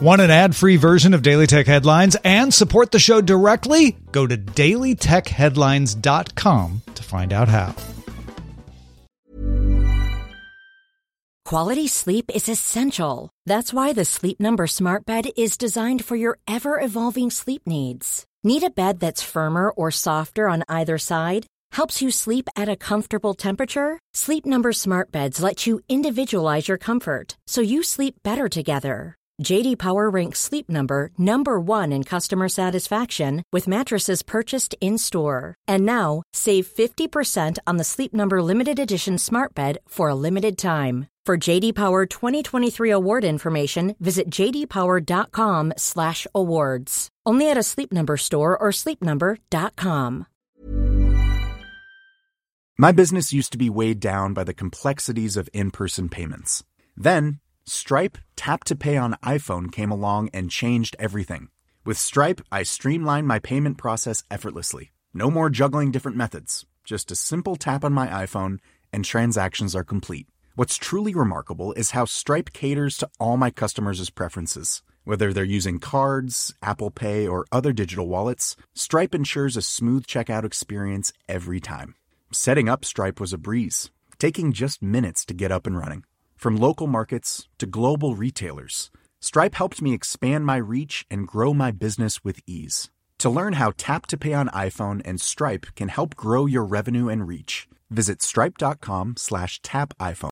Want an ad-free version of Daily Tech Headlines and support the show directly? Go to dailytechheadlines.com to find out how. Quality sleep is essential. That's why the Sleep Number Smart Bed is designed for your ever-evolving sleep needs. Need a bed that's firmer or softer on either side? Helps you sleep at a comfortable temperature? Sleep Number Smart Beds let you individualize your comfort, so you sleep better together. J.D. Power ranks Sleep Number number 1 in customer satisfaction with mattresses purchased in-store. And now, save 50% on the Sleep Number Limited Edition Smart Bed for a limited time. For J.D. Power 2023 award information, visit jdpower.com/awards. Only at a Sleep Number store or sleepnumber.com. My business used to be weighed down by the complexities of in-person payments. Then, Stripe Tap to Pay on iPhone came along and changed everything. With Stripe, I streamlined my payment process effortlessly. No more juggling different methods. Just a simple tap on my iPhone and transactions are complete. What's truly remarkable is how Stripe caters to all my customers' preferences. Whether they're using cards, Apple Pay, or other digital wallets, Stripe ensures a smooth checkout experience every time. Setting up Stripe was a breeze, taking just minutes to get up and running. From local markets to global retailers, Stripe helped me expand my reach and grow my business with ease. To learn how Tap to Pay on iPhone and Stripe can help grow your revenue and reach, visit stripe.com/tapiphone.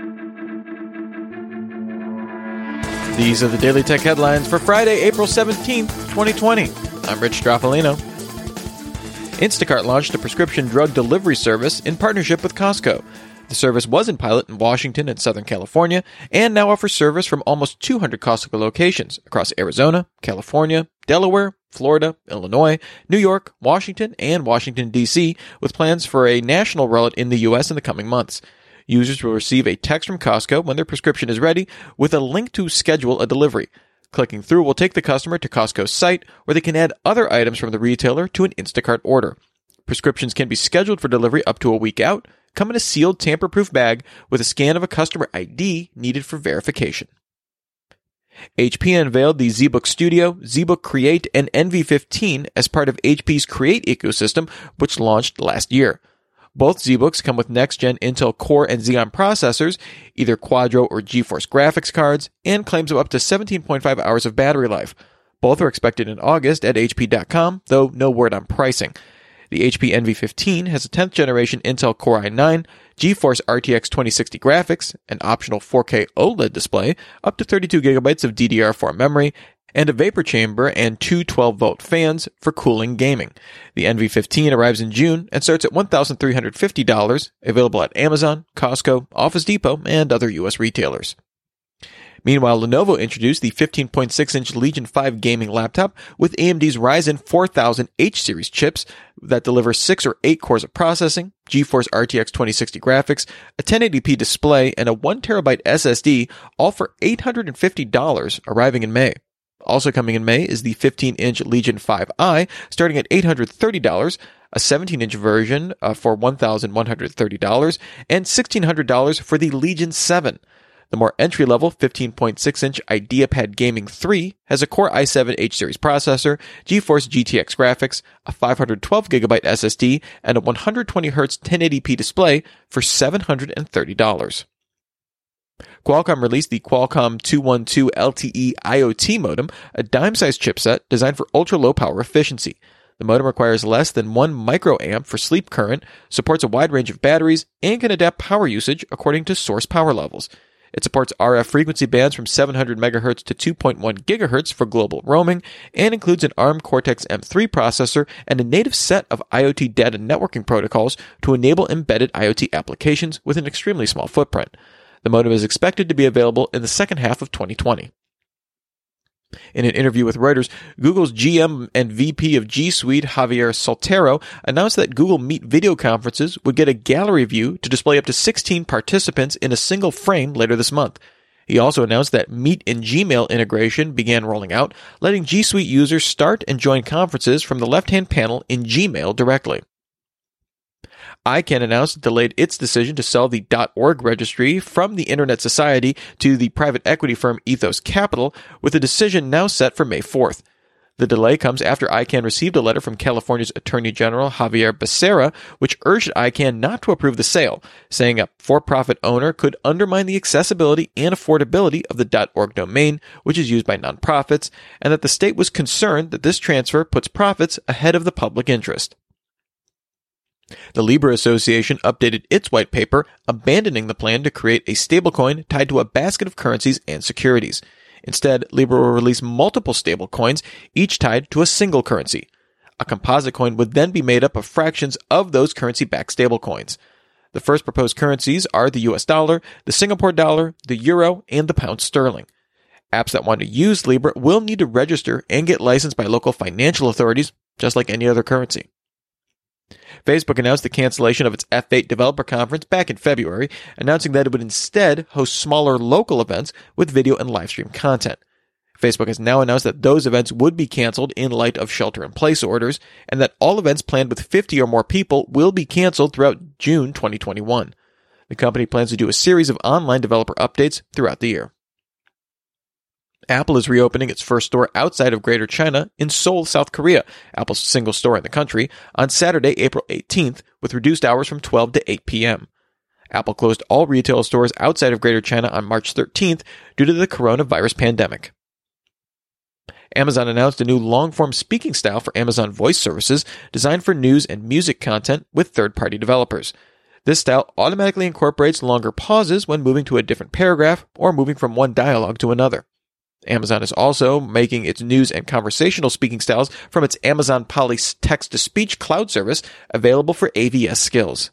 These are the Daily Tech Headlines for Friday, April 17th, 2020. I'm Rich Straffolino. Instacart launched a prescription drug delivery service in partnership with Costco. The service was in pilot in Washington and Southern California, and now offers service from almost 200 Costco locations across Arizona, California, Delaware, Florida, Illinois, New York, Washington, and Washington, D.C., with plans for a national rollout in the U.S. in the coming months. Users will receive a text from Costco when their prescription is ready with a link to schedule a delivery. Clicking through will take the customer to Costco's site, where they can add other items from the retailer to an Instacart order. Prescriptions can be scheduled for delivery up to a week out, come in a sealed, tamper-proof bag with a scan of a customer ID needed for verification. HP unveiled the ZBook Studio, ZBook Create, and NV15 as part of HP's Create ecosystem, which launched last year. Both ZBooks come with next-gen Intel Core and Xeon processors, either Quadro or GeForce graphics cards, and claims of up to 17.5 hours of battery life. Both are expected in August at HP.com, though no word on pricing. The HP NV15 has a 10th generation Intel Core i9, GeForce RTX 2060 graphics, an optional 4K OLED display, up to 32GB of DDR4 memory, and a vapor chamber and two 12-volt fans for cooling gaming. The NV15 arrives in June and starts at $1,350, available at Amazon, Costco, Office Depot, and other U.S. retailers. Meanwhile, Lenovo introduced the 15.6-inch Legion 5 gaming laptop with AMD's Ryzen 4000 H-series chips that deliver 6 or 8 cores of processing, GeForce RTX 2060 graphics, a 1080p display, and a 1TB SSD, all for $850, arriving in May. Also coming in May is the 15-inch Legion 5i, starting at $830, a 17-inch version for $1,130, and $1,600 for the Legion 7. The more entry-level 15.6-inch IdeaPad Gaming 3 has a Core i7 H-series processor, GeForce GTX graphics, a 512GB SSD, and a 120Hz 1080p display for $730. Qualcomm released the Qualcomm 212 LTE IoT modem, a dime-sized chipset designed for ultra-low power efficiency. The modem requires less than 1 microamp for sleep current, supports a wide range of batteries, and can adapt power usage according to source power levels. It supports RF frequency bands from 700 MHz to 2.1 GHz for global roaming, and includes an ARM Cortex-M3 processor and a native set of IoT data networking protocols to enable embedded IoT applications with an extremely small footprint. The modem is expected to be available in the second half of 2020. In an interview with Reuters, Google's GM and VP of G Suite, Javier Soltero, announced that Google Meet video conferences would get a gallery view to display up to 16 participants in a single frame later this month. He also announced that Meet and Gmail integration began rolling out, letting G Suite users start and join conferences from the left-hand panel in Gmail directly. ICANN announced it delayed its decision to sell the .org registry from the Internet Society to the private equity firm Ethos Capital, with a decision now set for May 4th. The delay comes after ICANN received a letter from California's Attorney General Javier Becerra, which urged ICANN not to approve the sale, saying a for-profit owner could undermine the accessibility and affordability of the .org domain, which is used by nonprofits, and that the state was concerned that this transfer puts profits ahead of the public interest. The Libra Association updated its white paper, abandoning the plan to create a stablecoin tied to a basket of currencies and securities. Instead, Libra will release multiple stablecoins, each tied to a single currency. A composite coin would then be made up of fractions of those currency-backed stablecoins. The first proposed currencies are the US dollar, the Singapore dollar, the euro, and the pound sterling. Apps that want to use Libra will need to register and get licensed by local financial authorities, just like any other currency. Facebook announced the cancellation of its F8 developer conference back in February, announcing that it would instead host smaller local events with video and live stream content. Facebook has now announced that those events would be canceled in light of shelter-in-place orders, and that all events planned with 50 or more people will be canceled throughout June 2021. The company plans to do a series of online developer updates throughout the year. Apple is reopening its first store outside of Greater China in Seoul, South Korea, Apple's single store in the country, on Saturday, April 18th, with reduced hours from 12 to 8 p.m. Apple closed all retail stores outside of Greater China on March 13th due to the coronavirus pandemic. Amazon announced a new long-form speaking style for Amazon Voice Services designed for news and music content with third-party developers. This style automatically incorporates longer pauses when moving to a different paragraph or moving from one dialogue to another. Amazon is also making its news and conversational speaking styles from its Amazon Polly text-to-speech cloud service available for AVS skills.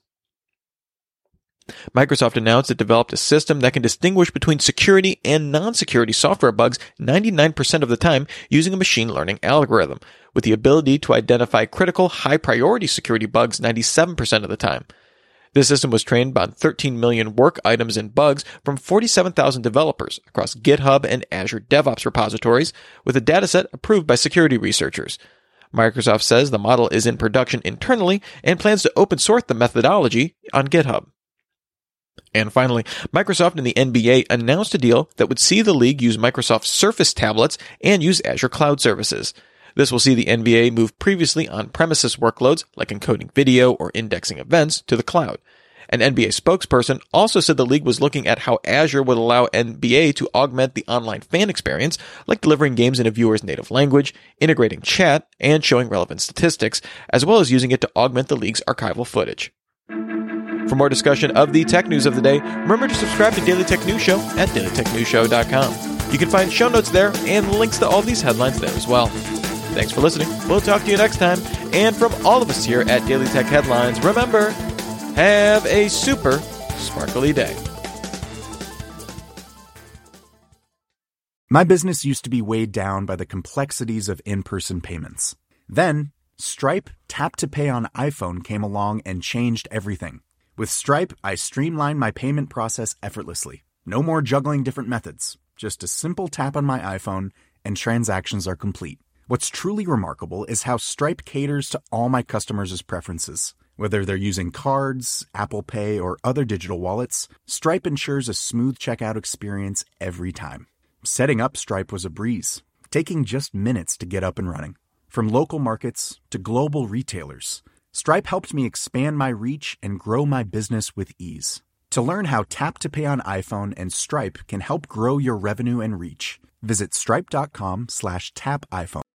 Microsoft announced it developed a system that can distinguish between security and non-security software bugs 99% of the time using a machine learning algorithm, with the ability to identify critical high-priority security bugs 97% of the time. This system was trained on 13 million work items and bugs from 47,000 developers across GitHub and Azure DevOps repositories, with a dataset approved by security researchers. Microsoft says the model is in production internally and plans to open source the methodology on GitHub. And finally, Microsoft and the NBA announced a deal that would see the league use Microsoft Surface tablets and use Azure Cloud Services. This will see the NBA move previously on-premises workloads, like encoding video or indexing events, to the cloud. An NBA spokesperson also said the league was looking at how Azure would allow NBA to augment the online fan experience, like delivering games in a viewer's native language, integrating chat, and showing relevant statistics, as well as using it to augment the league's archival footage. For more discussion of the tech news of the day, remember to subscribe to Daily Tech News Show at dailytechnewsshow.com. You can find show notes there and links to all these headlines there as well. Thanks for listening. We'll talk to you next time. And from all of us here at Daily Tech Headlines, remember, have a super sparkly day. My business used to be weighed down by the complexities of in-person payments. Then, Stripe Tap to Pay on iPhone came along and changed everything. With Stripe, I streamlined my payment process effortlessly. No more juggling different methods. Just a simple tap on my iPhone, and transactions are complete. What's truly remarkable is how Stripe caters to all my customers' preferences. Whether they're using cards, Apple Pay, or other digital wallets, Stripe ensures a smooth checkout experience every time. Setting up Stripe was a breeze, taking just minutes to get up and running. From local markets to global retailers, Stripe helped me expand my reach and grow my business with ease. To learn how Tap to Pay on iPhone and Stripe can help grow your revenue and reach, visit stripe.com/tapiphone.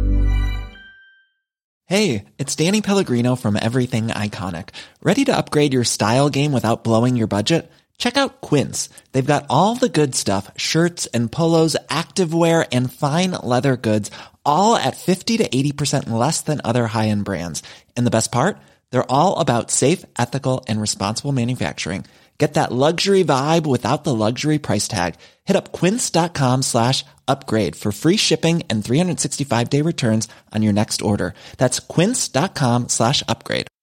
Hey, it's Danny Pellegrino from Everything Iconic. Ready to upgrade your style game without blowing your budget? Check out Quince. They've got all the good stuff, shirts and polos, activewear, and fine leather goods, all at 50 to 80% less than other high-end brands. And the best part? They're all about safe, ethical, and responsible manufacturing. Get that luxury vibe without the luxury price tag. Hit up quince.com/upgrade for free shipping and 365-day returns on your next order. That's quince.com/upgrade.